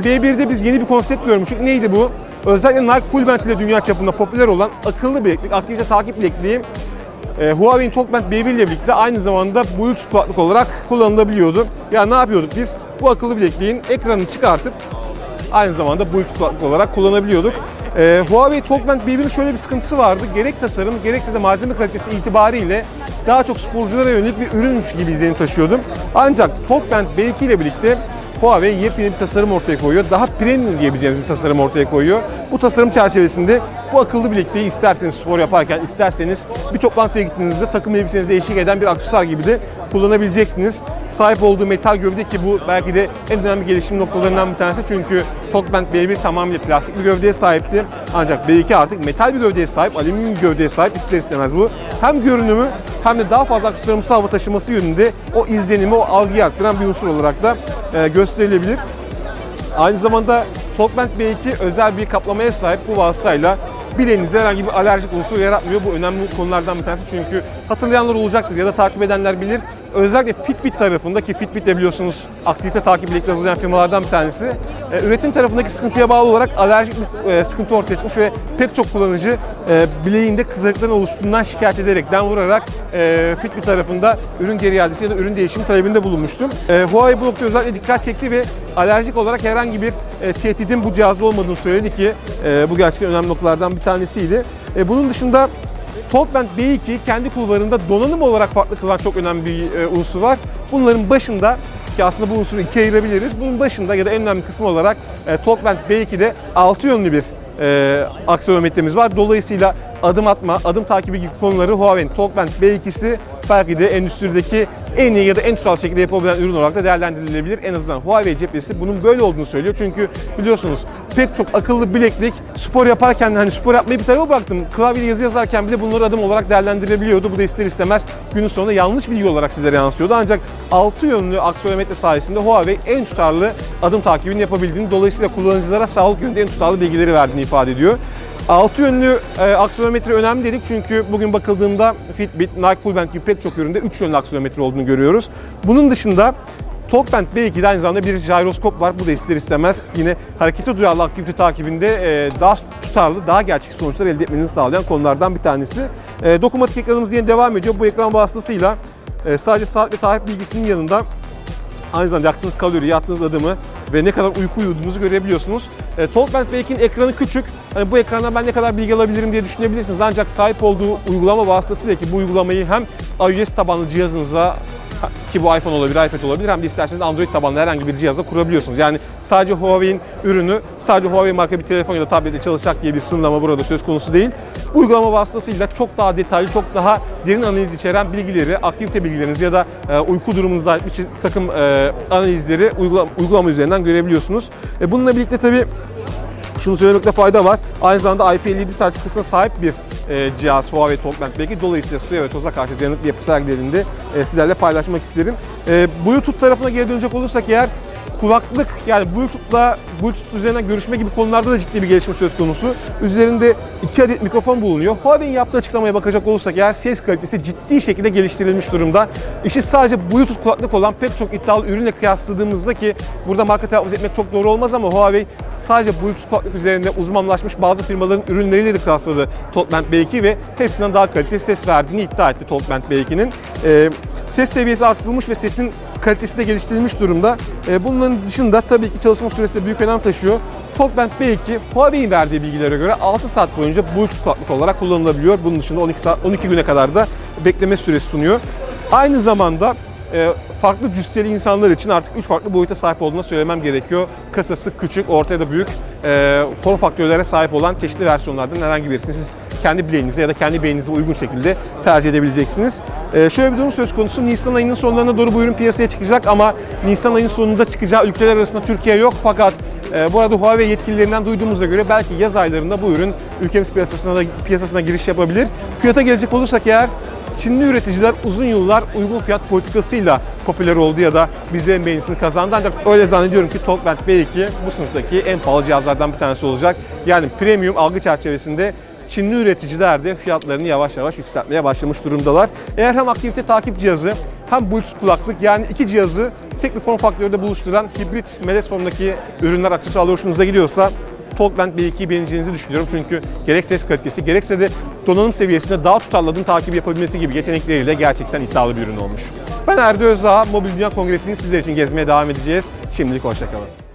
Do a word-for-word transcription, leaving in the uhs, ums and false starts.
B bir'de biz yeni bir konsept görmüştük. Neydi bu? Özellikle Nike Full Band ile dünya çapında popüler olan akıllı bileklik, aktivite takip bilekliği e, Huawei'in Talkband B bir ile birlikte aynı zamanda Bluetooth kulaklık olarak kullanılabiliyordu. Yani ne yapıyorduk biz? Bu akıllı bilekliğin ekranını çıkartıp aynı zamanda Bluetooth kulaklık olarak kullanabiliyorduk. Ee, Huawei Talkband B bir'in şöyle bir sıkıntısı vardı. Gerek tasarım, gerekse de malzeme kalitesi itibariyle daha çok sporculara yönelik bir ürünmüş gibi izlenim taşıyordum. Ancak Talkband B iki ile birlikte Huawei yepyeni bir tasarım ortaya koyuyor. Daha premium diyebileceğiniz bir tasarım ortaya koyuyor. Bu tasarım çerçevesinde bu akıllı bilekliği isterseniz spor yaparken, isterseniz bir toplantıya gittiğinizde takım elbisenize eşlik eden bir aksesuar gibi de kullanabileceksiniz. Sahip olduğu metal gövde ki bu belki de en önemli gelişim noktalarından bir tanesi. Çünkü Talkband B bir tamamıyla plastik bir gövdeye sahipti. Ancak B iki artık metal bir gövdeye sahip, alüminyum bir gövdeye sahip. İster istemez bu hem görünümü hem de daha fazla aksesuarımsı hava taşıması yönünde o izlenimi, o algıyı arttıran bir unsur olarak da e, gösterilebilir. Aynı zamanda Talkband B iki özel bir kaplamaya sahip. Bu vasıtayla bileğinizde herhangi bir alerjik unsur yaratmıyor. Bu önemli konulardan bir tanesi çünkü hatırlayanlar olacaktır ya da takip edenler bilir. Özellikle Fitbit tarafında ki Fitbit de biliyorsunuz aktivite takip bilekliği hazırlayan firmalardan bir tanesi. E, üretim tarafındaki sıkıntıya bağlı olarak alerjik bir e, sıkıntı ortaya çıkmış ve pek çok kullanıcı e, bileğinde kızarıkların oluştuğundan şikayet ederek, den vurarak e, Fitbit tarafında ürün geri iadesi ya da ürün değişimi talebinde bulunmuştum. E, Huawei bu noktada özellikle dikkat çekti ve alerjik olarak herhangi bir e, tehdidin bu cihazda olmadığını söyledi ki e, bu gerçekten önemli noktalardan bir tanesiydi. E, bunun dışında Talkband B iki kendi kulvarında donanım olarak farklı kılan çok önemli bir e, unsur var. Bunların başında ki aslında bu unsuru ikiye ayırabiliriz. Bunun başında ya da en önemli kısmı olarak e, Talkband B iki'de altı yönlü bir e, akselerometremiz var. Dolayısıyla adım atma, adım takibi gibi konuları Huawei'nin Talkband B iki'si belki de endüstrideki en iyi ya da en tutarlı şekilde yapabilen ürün olarak da değerlendirilebilir. En azından Huawei cephesi bunun böyle olduğunu söylüyor. Çünkü biliyorsunuz pek çok akıllı bileklik spor yaparken hani spor yapmayı bir tarafa bıraktım. Klavyede yazı yazarken bile bunları adım olarak değerlendirebiliyordu. Bu da ister istemez günün sonunda yanlış bilgi olarak sizlere yansıyordu. Ancak altı yönlü akselerometre sayesinde Huawei en tutarlı adım takibini yapabildiğini, dolayısıyla kullanıcılara sağlık yönünde en tutarlı bilgileri verdiğini ifade ediyor. altı yönlü e, akselerometre önemli dedik çünkü bugün bakıldığında Fitbit, Nike Full Band gibi pek çok üründe üç yönlü akselerometre olduğunu görüyoruz. Bunun dışında Talkband B iki'de aynı zamanda bir jiroskop var. Bu da ister istemez yine harekete duyarlı aktivite takibinde e, daha tutarlı, daha gerçekçi sonuçlar elde etmenizi sağlayan konulardan bir tanesi. E, dokunmatik ekranımız yine devam ediyor. Bu ekran vasıtasıyla e, sadece saat ve tarih bilgisinin yanında aynı zamanda yaktığınız kalori, yattığınız adımı ve ne kadar uyku uyuduğunuzu görebiliyorsunuz. E, Talkband B iki'nin ekranı küçük. Hani bu ekrandan ben ne kadar bilgi alabilirim diye düşünebilirsiniz. Ancak sahip olduğu uygulama vasıtasıyla ki bu uygulamayı hem iOS tabanlı cihazınıza ki bu iPhone olabilir, iPad olabilir hem de isterseniz Android tabanlı herhangi bir cihazla kurabiliyorsunuz. Yani sadece Huawei'in ürünü, sadece Huawei marka bir telefon ya da tabletle çalışacak diye bir sınırlama burada söz konusu değil. Bu uygulama vasıtasıyla çok daha detaylı, çok daha derin analiz içeren bilgileri, aktivite bilgilerinizi ya da e, uyku durumunuzda ait bir takım e, analizleri uygulama, uygulama üzerinden görebiliyorsunuz. E, bununla birlikte tabii şunu söylemekte fayda var. Aynı zamanda I P elli yedi sertifikasına sahip bir e, cihaz Huawei Talkband B iki. Dolayısıyla suya ve toza karşı dayanıklı yapı sergilerini de e, sizlerle paylaşmak isterim. E, Bluetooth tarafına geri dönecek olursak eğer kulaklık yani Bluetooth'la Bluetooth üzerinden görüşme gibi konularda da ciddi bir gelişme söz konusu. Üzerinde iki adet mikrofon bulunuyor. Huawei'nin yaptığı açıklamaya bakacak olursak eğer ses kalitesi ciddi şekilde geliştirilmiş durumda. İşi sadece Bluetooth kulaklık olan pek çok iddialı ürünle kıyasladığımızda ki burada marka telaffuz etmek çok doğru olmaz ama Huawei sadece Bluetooth kulaklık üzerinde uzmanlaşmış bazı firmaların ürünleriyle de kıyasladı Talkband B iki ve hepsinden daha kaliteli ses verdiğini iddia etti Talkband B iki'nin. Ee, ses seviyesi arttırılmış ve sesin kalitesi de geliştirilmiş durumda. Ee, bunların dışında tabii ki çalışma süresi de büyük önem taşıyor. Talkband B iki Huawei'nin verdiği bilgilere göre altı saat boyunca Bluetooth kulaklık olarak kullanılabiliyor. Bunun dışında on iki saat, on iki güne kadar da bekleme süresi sunuyor. Aynı zamanda e, farklı cüsseli insanlar için artık üç farklı boyuta sahip olduğunu söylemem gerekiyor. Kasası küçük, orta ya da büyük e, form faktörlere sahip olan çeşitli versiyonlardan herhangi birisini siz kendi bileğinize ya da kendi beyninize uygun şekilde tercih edebileceksiniz. Ee, şöyle bir durum söz konusu. Nisan ayının sonlarına doğru bu ürün piyasaya çıkacak ama Nisan ayının sonunda çıkacağı ülkeler arasında Türkiye yok. Fakat e, bu arada Huawei yetkililerinden duyduğumuza göre belki yaz aylarında bu ürün ülkemiz piyasasına da, piyasasına giriş yapabilir. Fiyata gelecek olursak eğer Çinli üreticiler uzun yıllar uygun fiyat politikasıyla popüler oldu ya da bizlerin beğenisini kazandı. Ancak öyle zannediyorum ki Talkband B iki bu sınıftaki en pahalı cihazlardan bir tanesi olacak. Yani premium algı çerçevesinde Çinli üreticiler de fiyatlarını yavaş yavaş yükseltmeye başlamış durumdalar. Eğer hem aktivite takip cihazı hem Bluetooth kulaklık yani iki cihazı tek bir form faktörü de buluşturan hibrit melez formdaki ürünler, aksesuarlar hoşunuza gidiyorsa Talkband B ikiyi beğeneceğinizi düşünüyorum. Çünkü gerek ses kalitesi gerekse de donanım seviyesinde daha tutarlı adım takip yapabilmesi gibi yetenekleriyle gerçekten iddialı bir ürün olmuş. Ben Erdi Özdağ, Mobil Dünya Kongresi'ni sizler için gezmeye devam edeceğiz. Şimdilik hoşça kalın.